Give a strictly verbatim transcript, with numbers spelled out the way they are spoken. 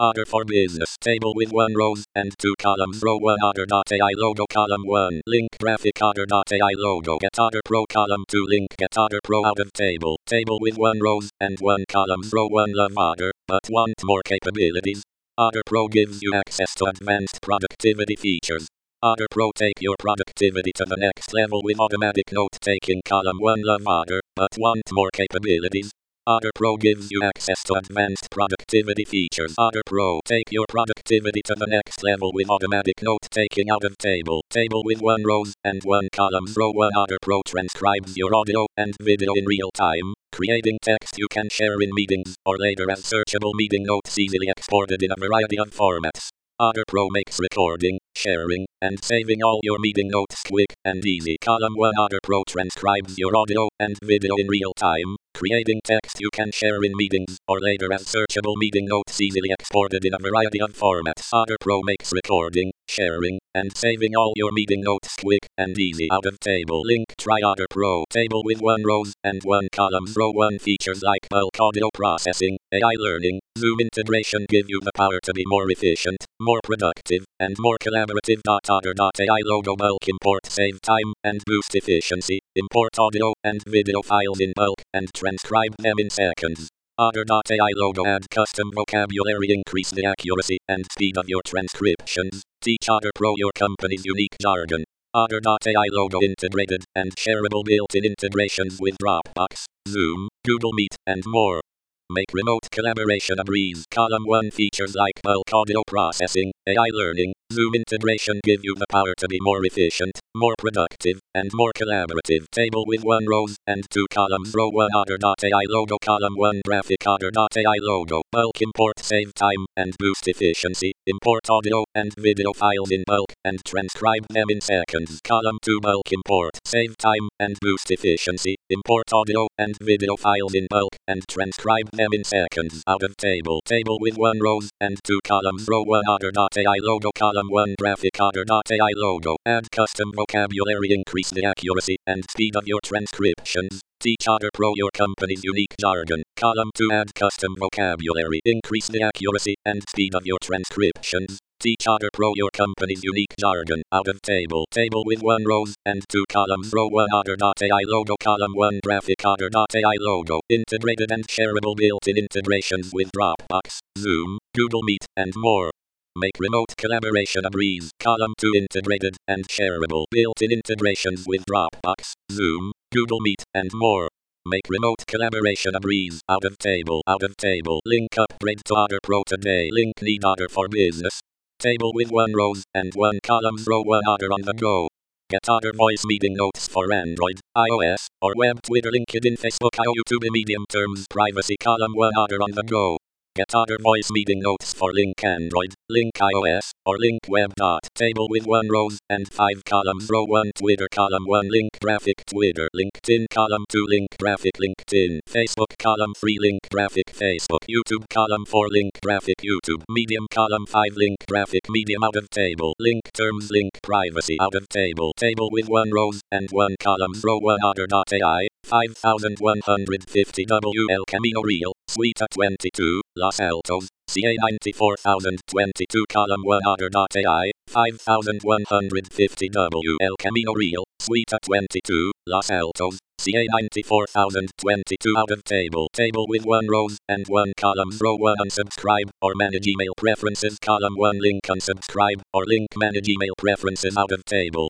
Order for business. Table with one rows and two columns. Row one order.ai logo. Column one. Link graphic order.ai logo. Get order pro. Column two. Link get order pro out of table. Table with one rows and one columns. Row one. Love order, but want more capabilities. Order Pro gives you access to advanced productivity features. Order Pro take your productivity to the next level with automatic note taking. Column one. Love order, but want more capabilities. Order Pro gives you access to advanced productivity features. Order Pro take your productivity to the next level with automatic note taking out of table. Table with one rows and one columns. Row one. Order Pro transcribes your audio and video in real time, creating text you can share in meetings or later as searchable meeting notes easily exported in a variety of formats. Order Pro makes recording, sharing, and saving all your meeting notes quick and easy. Column one. Order Pro transcribes your audio and video in real time, creating text you can share in meetings or later as searchable meeting notes easily exported in a variety of formats. Order Pro makes recording, sharing, and saving all your meeting notes quick and easy out of table. Link try Order Pro. Table with one rows and one columns. Row one. Features like bulk audio processing, A I learning, Zoom integration give you the power to be more efficient, more productive, and more collaborative. Order.ai logo. Bulk import save time and boost efficiency. Import audio and video files in bulk and transcribe them in seconds. Order.ai logo. Add custom vocabulary. Increase the accuracy and speed of your transcriptions. Teach Order Pro your company's unique jargon. Order.ai logo. Integrated and shareable built-in integrations with Dropbox, Zoom, Google Meet, and more. Make remote collaboration a breeze. Column one. Features like bulk audio processing, A I learning, Zoom integration give you the power to be more efficient, more productive, and more collaborative. Table with one rows and two columns. Row one. Order.ai logo. Column one. Graphic Order.ai logo. Bulk import save time and boost efficiency. Import audio and video files in bulk and transcribe them in seconds. Column two. Bulk import save time and boost efficiency. Import audio and video files in bulk and transcribe them in seconds out of table. Table with one rows and two columns. Row one. Order.ai logo. Column one. Graphic Order.ai logo. Add custom vocabulary. Increase the accuracy and speed of your transcriptions. Teach Order Pro your company's unique jargon. Column two. Add custom vocabulary. Increase the accuracy and speed of your transcriptions. Teach Order Pro your company's unique jargon. Out of table. Table with one rows and two columns. Row one. Order.ai logo. Column one. Graphic Order.ai logo. Integrated and shareable built-in integrations with Dropbox, Zoom, Google Meet, and more. Make remote collaboration a breeze. Column two. Integrated and shareable built-in integrations with Dropbox, Zoom, Google Meet, and more. Make remote collaboration a breeze. Out of table. Out of table. Link upgrade to Order Pro today. Link need Order for business. Table with one rows and one columns. Row one. Order on the go. Get Order voice meeting notes for Android, iOS, or web. Twitter, LinkedIn, Facebook, I O, YouTube. Medium terms privacy. Column one. Order on the go. Get Order voice meeting notes for Link Android, Link iOS, or Link Web. Table with one rows and five columns. Row one. Twitter. Column one. Link graphic Twitter. LinkedIn. Column two. Link graphic LinkedIn. Facebook. Column three. Link graphic Facebook. YouTube. Column four. Link graphic YouTube. Medium. Column five. Link graphic Medium. Out of table. Link terms. Link privacy. Out of table. Table with one rows and one columns. Row one. Order.ai five thousand one hundred fifty W El Camino Real, Suite twenty-two, Los Altos, C A ninety-four thousand twenty-two. Column one. Order.ai five thousand one hundred fifty W El Camino Real, Suite twenty-two, Los Altos, C A ninety-four thousand twenty-two. Out of table. Table with one rows and one columns. Row one. Unsubscribe or manage email preferences. Column one. Link unsubscribe or link manage email preferences. Out of table.